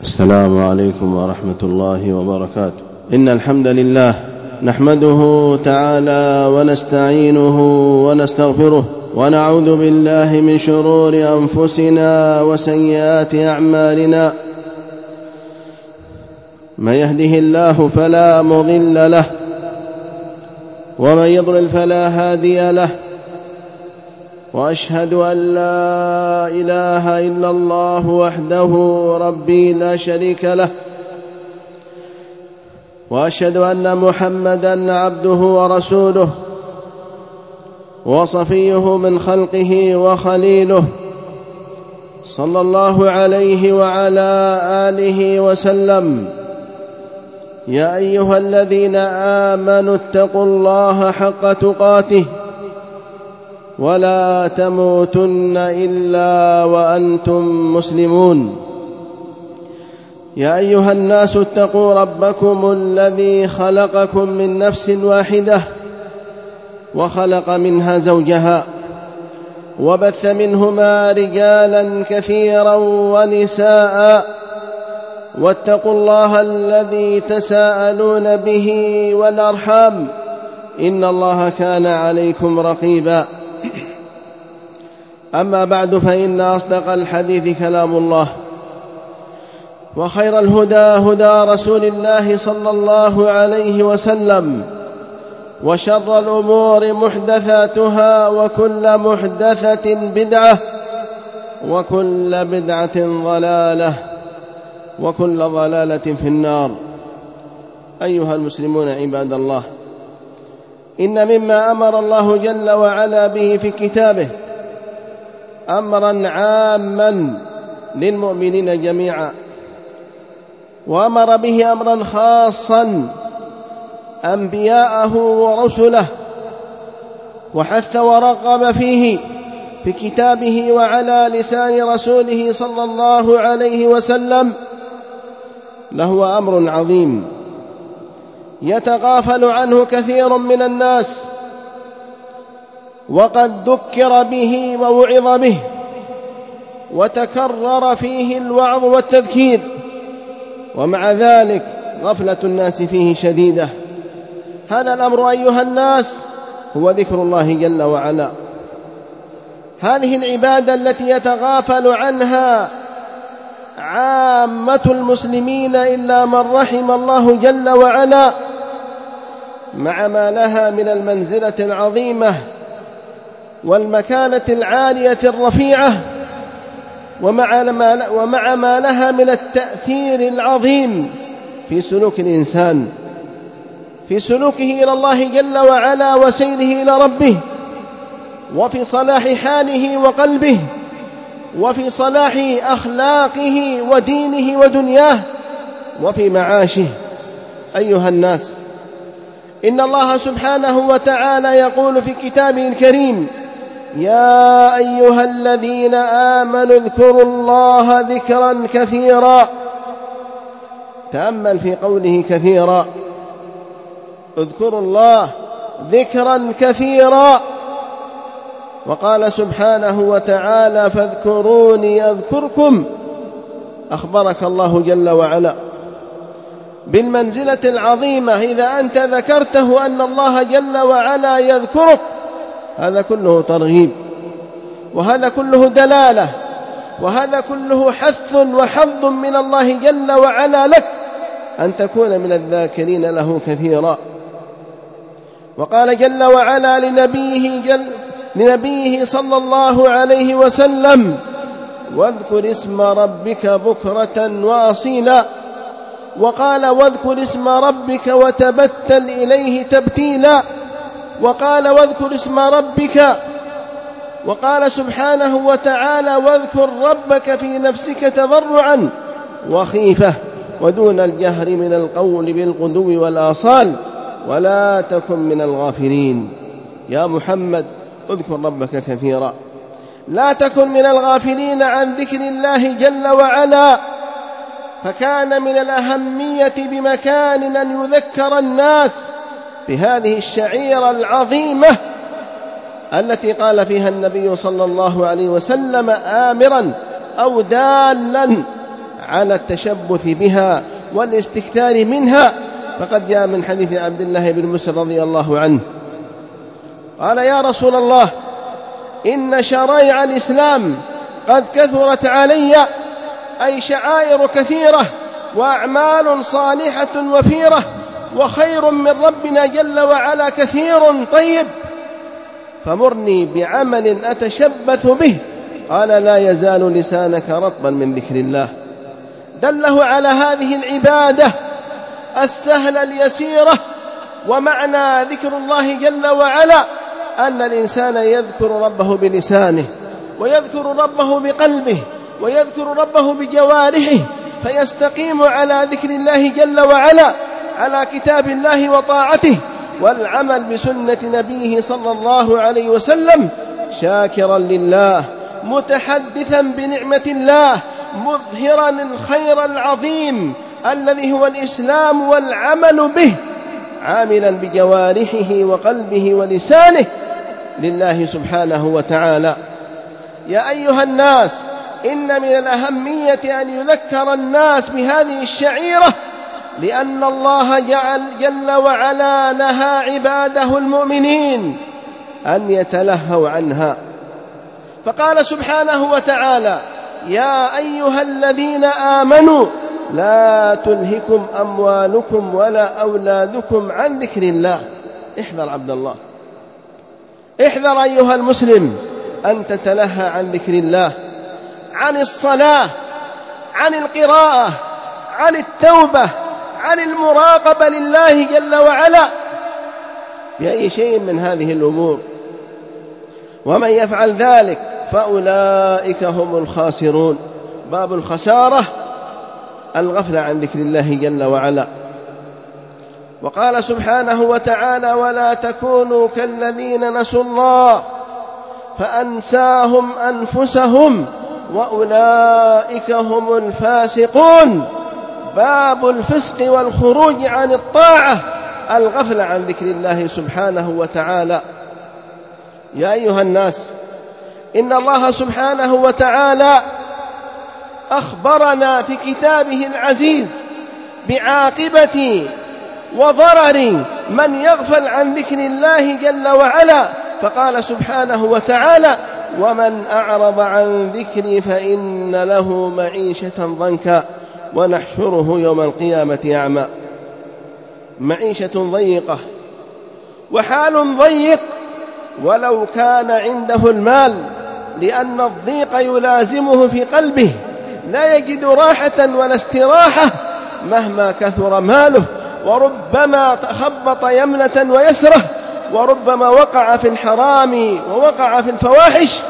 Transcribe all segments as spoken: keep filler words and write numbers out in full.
السلام عليكم ورحمة الله وبركاته. إن الحمد لله نحمده تعالى ونستعينه ونستغفره ونعوذ بالله من شرور أنفسنا وسيئات أعمالنا. من يهده الله فلا مضل له ومن يضلل فلا هادي له، وأشهد أن لا إله إلا الله وحده ربي لا شريك له، وأشهد أن محمدًا عبده ورسوله وصفيه من خلقه وخليله، صلى الله عليه وعلى آله وسلم. يا أيها الذين آمنوا اتقوا الله حق تقاته ولا تموتن إلا وأنتم مسلمون. يا أيها الناس اتقوا ربكم الذي خلقكم من نفس واحدة وخلق منها زوجها وبث منهما رجالا كثيرا ونساء، واتقوا الله الذي تساءلون به والأرحام، إن الله كان عليكم رقيبا. أما بعد، فإن أصدق الحديث كلام الله، وخير الهدى هدى رسول الله صلى الله عليه وسلم، وشر الأمور محدثاتها، وكل محدثة بدعة، وكل بدعة ضلالة، وكل ضلالة في النار. أيها المسلمون عباد الله، إن مما أمر الله جل وعلا به في كتابه أمرا عاما للمؤمنين جميعا، وأمر به أمرا خاصا أنبياءه ورسله، وحث ورغب فيه في كتابه وعلى لسان رسوله صلى الله عليه وسلم، لهو أمر عظيم يتغافل عنه كثير من الناس، وقد ذكر به ووعظ به وتكرر فيه الوعظ والتذكير، ومع ذلك غفلة الناس فيه شديدة. هذا الأمر أيها الناس هو ذكر الله جل وعلا، هذه العبادة التي يتغافل عنها عامة المسلمين إلا من رحم الله جل وعلا، مع ما لها من المنزلة العظيمة والمكانة العالية الرفيعة، ومع ما, ومع ما لها من التأثير العظيم في سلوك الإنسان، في سلوكه إلى الله جل وعلا وسيره إلى ربه، وفي صلاح حاله وقلبه، وفي صلاح أخلاقه ودينه ودنياه، وفي معاشه. أيها الناس، إن الله سبحانه وتعالى يقول في كتابه الكريم: يا أيها الذين آمنوا اذكروا الله ذكرا كثيرا. تأمل في قوله كثيرا، اذكروا الله ذكرا كثيرا. وقال سبحانه وتعالى: فاذكروني أذكركم. أخبرك الله جل وعلا بالمنزلة العظيمة إذا أنت ذكرته أن الله جل وعلا يذكرك. هذا كله ترغيب، وهذا كله دلالة، وهذا كله حث وحظ من الله جل وعلا لك أن تكون من الذاكرين له كثيرا. وقال جل وعلا لنبيه, جل لنبيه صلى الله عليه وسلم: واذكر اسم ربك بكرة وأصيلا. وقال: واذكر اسم ربك وتبتل إليه تبتيلا. وقال: واذكر اسم ربك. وقال سبحانه وتعالى: واذكر ربك في نفسك تضرعا وخيفة ودون الجهر من القول بالغدو والآصال ولا تكن من الغافلين. يا محمد، اذكر ربك كثيرا، لا تكن من الغافلين عن ذكر الله جل وعلا، فكان من الأهمية بمكان أن يذكر الناس بهذه الشعيرة العظيمة التي قال فيها النبي صلى الله عليه وسلم آمرا أو دالا على التشبث بها والاستكثار منها. فقد جاء من حديث عبد الله بن مسعود رضي الله عنه قال: يا رسول الله، إن شرائع الإسلام قد كثرت علي، أي شعائر كثيرة وأعمال صالحة وفيرة، وخير من ربنا جل وعلا كثير طيب، فمرني بعمل أتشبث به. قال: لا يزال لسانك رطبا من ذكر الله. دله على هذه العبادة السهلة اليسيرة. ومعنى ذكر الله جل وعلا أن الإنسان يذكر ربه بلسانه، ويذكر ربه بقلبه، ويذكر ربه بجوارحه، فيستقيم على ذكر الله جل وعلا، على كتاب الله وطاعته، والعمل بسنة نبيه صلى الله عليه وسلم، شاكرا لله، متحدثا بنعمة الله، مظهرا الخير العظيم الذي هو الإسلام والعمل به، عاملا بجوارحه وقلبه ولسانه لله سبحانه وتعالى. يا أيها الناس، إن من الأهمية أن يذكر الناس بهذه الشعيرة، لأن الله جعل جل وعلا لها عباده المؤمنين أن يتلهوا عنها. فقال سبحانه وتعالى: يا أيها الذين آمنوا لا تلهكم أموالكم ولا أولادكم عن ذكر الله. احذر عبد الله، احذر أيها المسلم أن تتلهى عن ذكر الله، عن الصلاة، عن القراءة، عن التوبة، عن المراقبة لله جل وعلا بأي شيء من هذه الأمور. ومن يفعل ذلك فأولئك هم الخاسرون. باب الخسارة الغفلة عن ذكر الله جل وعلا. وقال سبحانه وتعالى: ولا تكونوا كالذين نسوا الله فأنساهم أنفسهم وأولئك هم الفاسقون. باب الفسق والخروج عن الطاعة الغفلة عن ذكر الله سبحانه وتعالى. يا أيها الناس، إن الله سبحانه وتعالى أخبرنا في كتابه العزيز بعاقبة وضرر من يغفل عن ذكر الله جل وعلا، فقال سبحانه وتعالى: ومن أعرض عن ذكري فإن له معيشة ضنكا ونحشره يوم القيامة أعمى. معيشة ضيقة وحال ضيق ولو كان عنده المال، لأن الضيق يلازمه في قلبه، لا يجد راحة ولا استراحة مهما كثر ماله، وربما تخبط يمنة ويسرة، وربما وقع في الحرام ووقع في الفواحش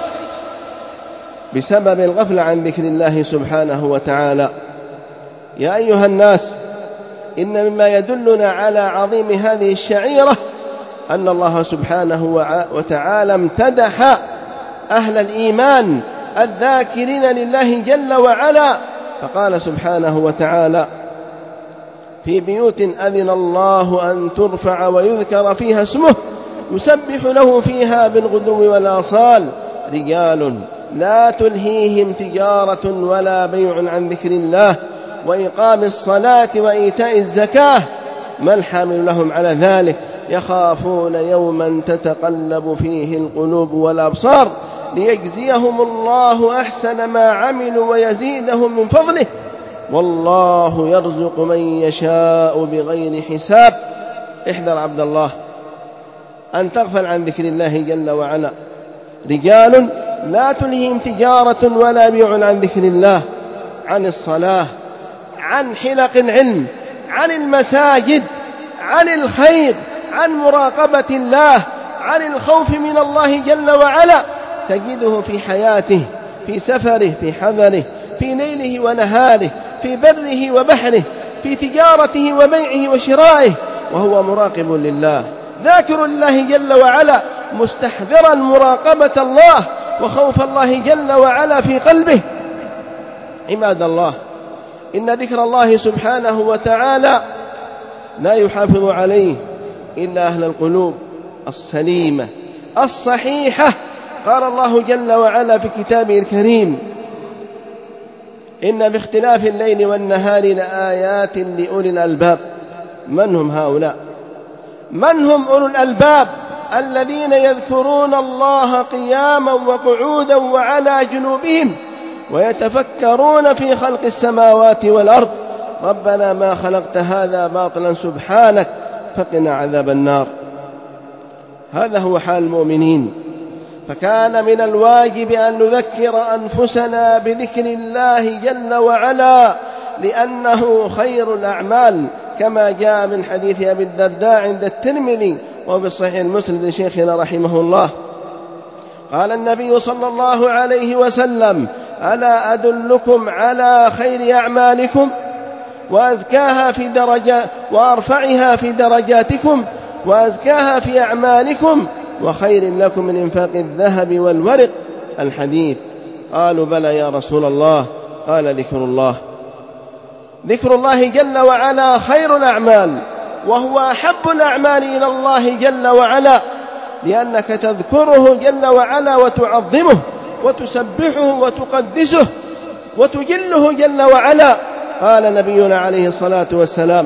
بسبب الغفلة عن ذكر الله سبحانه وتعالى. يا أيها الناس، إن مما يدلنا على عظيم هذه الشعيرة أن الله سبحانه وتعالى امتدح أهل الإيمان الذاكرين لله جل وعلا، فقال سبحانه وتعالى: في بيوت أذن الله أن ترفع ويذكر فيها اسمه يسبح له فيها بالغدو والآصال رجال لا تلهيهم تجارة ولا بيع عن ذكر الله وإقام الصلاة وإيتاء الزكاة ما الحامل لهم على ذلك يخافون يوما تتقلب فيه القلوب والأبصار ليجزيهم الله أحسن ما عملوا ويزيدهم من فضله والله يرزق من يشاء بغير حساب. احذر عبد الله أن تغفل عن ذكر الله جل وعلا. رجال لا تلهيهم تجارة ولا بيع عن ذكر الله، عن الصلاة، عن حلق العلم، عن المساجد، عن الخير، عن مراقبة الله، عن الخوف من الله جل وعلا. تجده في حياته، في سفره، في حضره، في ليله ونهاره، في بره وبحره، في تجارته وبيعه وشرائه، وهو مراقب لله ذاكر الله جل وعلا، مستحذرا مراقبة الله وخوف الله جل وعلا في قلبه. عباد الله، إن ذكر الله سبحانه وتعالى لا يحافظ عليه إلا أهل القلوب السليمة الصحيحة. قال الله جل وعلا في كتابه الكريم: إن باختلاف الليل والنهار لآيات لأولي الألباب. من هم هؤلاء؟ من هم أولو الألباب؟ الذين يذكرون الله قياما وقعودا وعلى جنوبهم ويتفكرون في خلق السماوات والأرض ربنا ما خلقت هذا باطلا سبحانك فقنا عذاب النار. هذا هو حال المؤمنين. فكان من الواجب أن نذكر أنفسنا بذكر الله جل وعلا لأنه خير الأعمال، كما جاء من حديث أبي الدرداء عند الترمذي وبالصحيح المسند لشيخنا رحمه الله. قال النبي صلى الله عليه وسلم: ألا أدلكم على خير أعمالكم وأزكاها في درجة وأرفعها في درجاتكم وأزكاها في أعمالكم وخير لكم من إنفاق الذهب والورق؟ الحديث. قالوا: بلى يا رسول الله. قال: ذكر الله. ذكر الله جل وعلا خير الأعمال، وهو أحب الأعمال إلى الله جل وعلا، لأنك تذكره جل وعلا وتعظمه وتسبحه وتقدسه وتجله جل وعلا. قال نبينا عليه الصلاة والسلام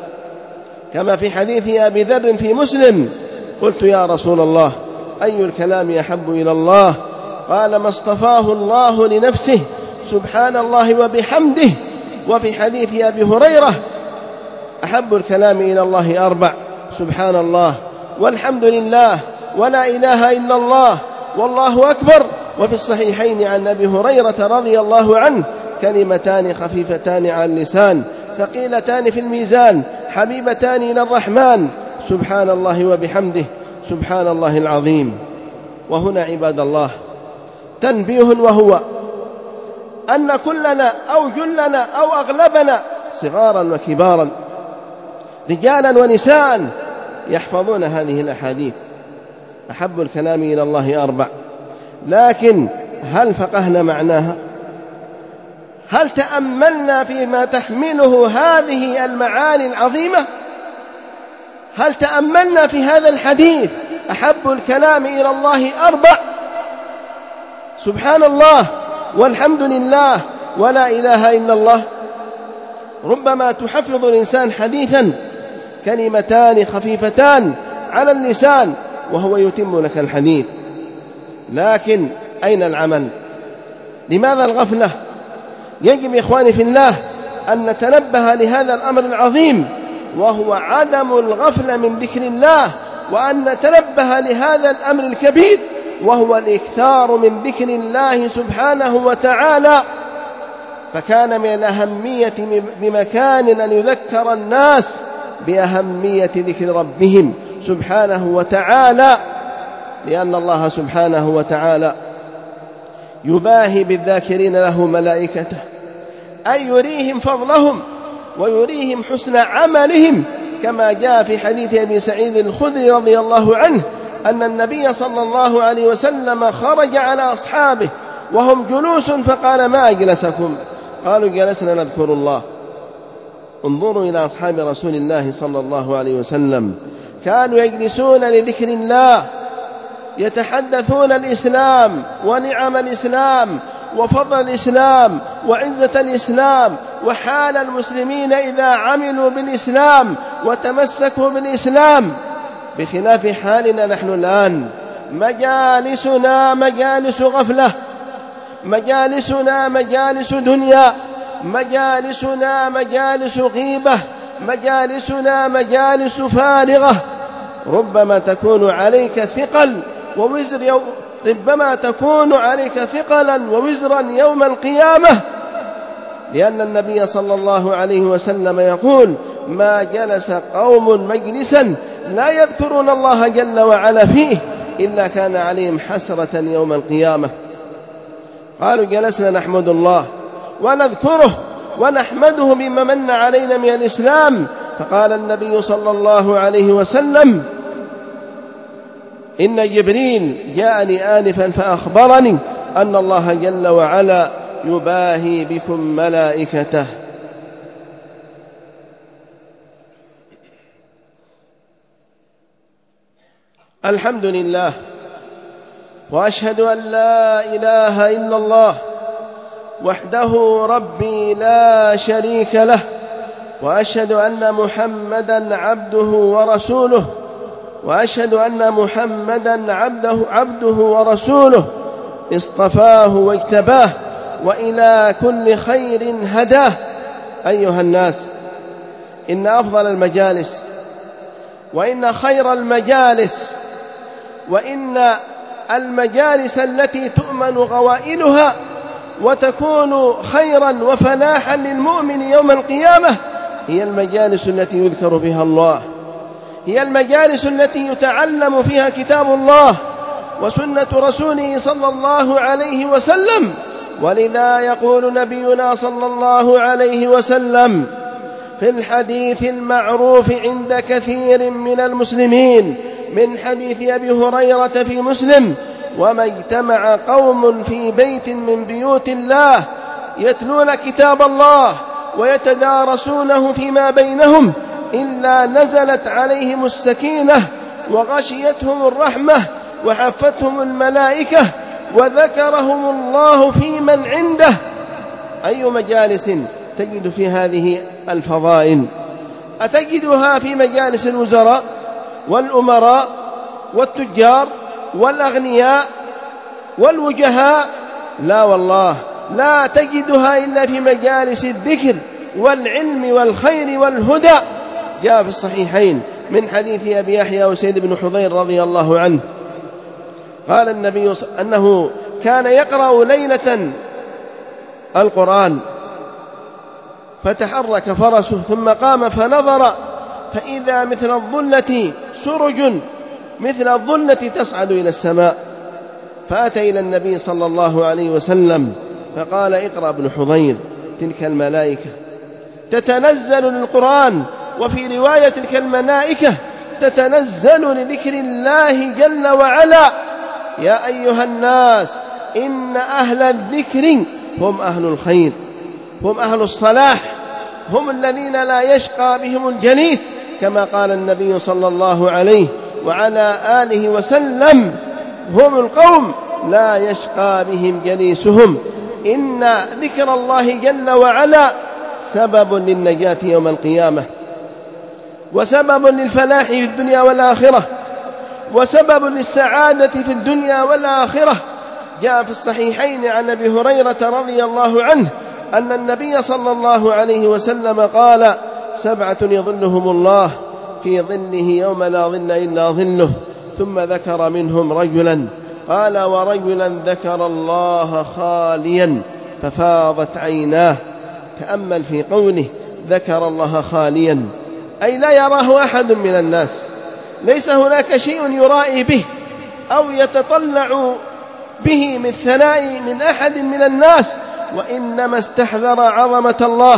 كما في حديث أبي ذر في مسلم: قلت يا رسول الله أي الكلام أحب إلى الله؟ قال: ما اصطفاه الله لنفسه سبحان الله وبحمده. وفي حديث أبي هريرة: أحب الكلام إلى الله أربع: سبحان الله والحمد لله ولا إله إلا الله والله أكبر. وفي الصحيحين عن أبي هريرة رضي الله عنه: كلمتان خفيفتان على اللسان ثقيلتان في الميزان حبيبتان إلى الرحمن: سبحان الله وبحمده سبحان الله العظيم. وهنا عباد الله تنبيه، وهو أن كلنا أو جلنا أو أغلبنا صغارا وكبارا رجالا ونساء يحفظون هذه الأحاديث: أحب الكلام إلى الله أربع. لكن هل فقهنا معناها؟ هل تأملنا فيما تحمله هذه المعاني العظيمة؟ هل تأملنا في هذا الحديث: أحب الكلام إلى الله أربع: سبحان الله والحمد لله ولا إله إلا الله؟ ربما تحفظ الإنسان حديثا كلمتان خفيفتان على اللسان وهو يتم لك الحديث، لكن أين العمل؟ لماذا الغفلة؟ يجب إخواني في الله أن نتنبه لهذا الأمر العظيم، وهو عدم الغفلة من ذكر الله، وأن نتنبه لهذا الأمر الكبير وهو الإكثار من ذكر الله سبحانه وتعالى. فكان من الأهمية بمكان أن يذكر الناس بأهمية ذكر ربهم سبحانه وتعالى، لأن الله سبحانه وتعالى يباهي بالذاكرين له ملائكته، أي يريهم فضلهم ويريهم حسن عملهم، كما جاء في حديث أبي سعيد الخدري رضي الله عنه أن النبي صلى الله عليه وسلم خرج على أصحابه وهم جلوس فقال: ما أجلسكم؟ قالوا: جلسنا نذكر الله. انظروا إلى أصحاب رسول الله صلى الله عليه وسلم، كانوا يجلسون لذكر الله، يتحدثون الإسلام ونعم الإسلام وفضل الإسلام وعزة الإسلام وحال المسلمين إذا عملوا بالإسلام وتمسكوا بالإسلام، بخلاف حالنا نحن الآن. مجالسنا مجالس غفلة، مجالسنا مجالس دنيا، مجالسنا مجالس غيبة، مجالسنا مجالس فارغة. ربما تكون عليك ثقل ووزر يوم ربما تكون عليك ثقلا ووزرا يوم القيامة، لأن النبي صلى الله عليه وسلم يقول: ما جلس قوم مجلسا لا يذكرون الله جل وعلا فيه إلا كان عليهم حسرة يوم القيامة. قالوا: جلسنا نحمد الله ونذكره ونحمده بما من علينا من الإسلام. فقال النبي صلى الله عليه وسلم: إن جبريل جاءني آنفا فأخبرني أن الله جل وعلا يباهي بكم ملائكته. الحمد لله، وأشهد أن لا إله إلا الله وحده ربي لا شريك له، وأشهد أن محمدًا عبده ورسوله وأشهد أن محمدًا عبده عبده ورسوله اصطفاه واجتباه وإلى كل خير هداه. أيها الناس، إن أفضل المجالس وإن خير المجالس وإن المجالس التي تؤمن غوائلها وتكون خيرا وفلاحا للمؤمن يوم القيامة هي المجالس التي يذكر فيها الله، هي المجالس التي يتعلم فيها كتاب الله وسنة رسوله صلى الله عليه وسلم. ولذا يقول نبينا صلى الله عليه وسلم في الحديث المعروف عند كثير من المسلمين من حديث أبي هريرة في مسلم: وما اجتمع قوم في بيت من بيوت الله يتلون كتاب الله ويتدارسونه فيما بينهم إلا نزلت عليهم السكينة وغشيتهم الرحمة وحفتهم الملائكة وذكرهم الله في من عنده. أي مجالس تجد في هذه الفضائل؟ أتجدها في مجالس الوزراء والأمراء والتجار والأغنياء والوجهاء؟ لا والله، لا تجدها إلا في مجالس الذكر والعلم والخير والهدى. جاء في الصحيحين من حديث أبي يحيى وسيد بن حضير رضي الله عنه قال النبي أنه كان يقرأ ليلة القرآن فتحرك فرسه ثم قام فنظر فإذا مثل الظلة سرج مثل الظلة تصعد إلى السماء، فأتى إلى النبي صلى الله عليه وسلم فقال: اقرأ ابن حضير، تلك الملائكة تتنزل للقرآن، وفي رواية تلك الملائكة تتنزل لذكر الله جل وعلا. يا أيها الناس، إن أهل الذكر هم أهل الخير، هم أهل الصلاح، هم الذين لا يشقى بهم الجليس، كما قال النبي صلى الله عليه وعلى آله وسلم: هم القوم لا يشقى بهم جليسهم. إن ذكر الله جل وعلا سبب للنجاة يوم القيامة، وسبب للفلاح في الدنيا والآخرة، وسبب للسعادة في الدنيا والآخرة. جاء في الصحيحين عن أبي هريرة رضي الله عنه أن النبي صلى الله عليه وسلم قال: سبعة يظلهم الله في ظله يوم لا ظل إلا ظله. ثم ذكر منهم رجلا، قال: ورجلا ذكر الله خاليا ففاضت عيناه. تأمل في قوله ذكر الله خاليا، أي لا يراه أحد من الناس، ليس هناك شيء يرائي به أو يتطلع به من ثناء من أحد من الناس، وإنما استحضر عظمة الله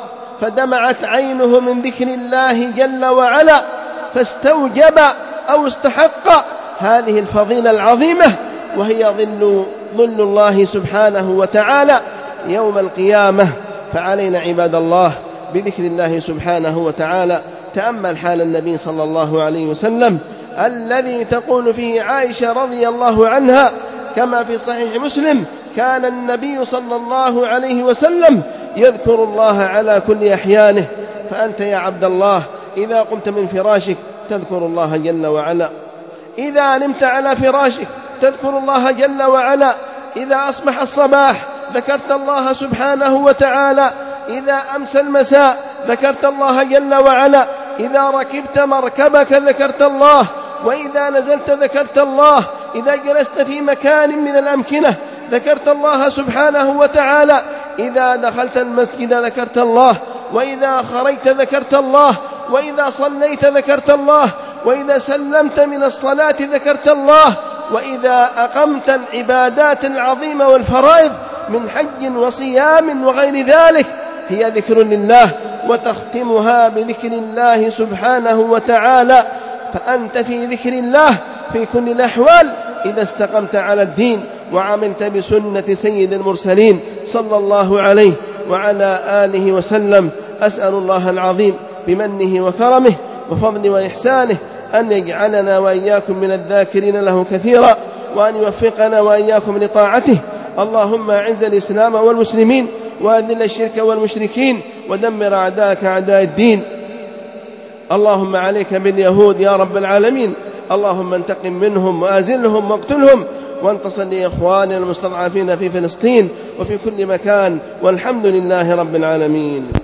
فدمعت عينه من ذكر الله جل وعلا، فاستوجب أو استحق هذه الفضيلة العظيمة، وهي ظل, ظل الله سبحانه وتعالى يوم القيامة. فعلينا عباد الله بذكر الله سبحانه وتعالى. تأمل حال النبي صلى الله عليه وسلم الذي تقول فيه عائشة رضي الله عنها كما في صحيح مسلم: كان النبي صلى الله عليه وسلم يذكر الله على كل أحيانه. فأنت يا عبد الله إذا قمت من فراشك تذكر الله جل وعلا، إذا نمت على فراشك تذكر الله جل وعلا، إذا أصبح الصباح ذكرت الله سبحانه وتعالى، إذا أمسى المساء ذكرت الله جل وعلا، إذا ركبت مركبك ذكرت الله، وإذا نزلت ذكرت الله، إذا جلست في مكان من الأمكنة ذكرت الله سبحانه وتعالى، إذا دخلت المسجد ذكرت الله، وإذا خرجت ذكرت الله، وإذا صليت ذكرت الله، وإذا سلمت من الصلاة ذكرت الله، وإذا أقمت العبادات العظيمة والفرائض من حج وصيام وغير ذلك هي ذكر لله، وتختمها بذكر الله سبحانه وتعالى. فأنت في ذكر الله في كل الأحوال إذا استقمت على الدين وعملت بسنة سيد المرسلين صلى الله عليه وعلى آله وسلم. أسأل الله العظيم بمنه وكرمه وفضله وإحسانه أن يجعلنا وإياكم من الذاكرين له كثيرا، وأن يوفقنا وإياكم لطاعته، اللهم أعز الإسلام والمسلمين وأذل الشرك والمشركين ودمر أعداءك أعداء الدين. اللهم عليك باليهود يا رب العالمين، اللهم انتقم منهم وأزلهم واقتلهم، وانتصر لإخواننا المستضعفين في فلسطين وفي كل مكان، والحمد لله رب العالمين.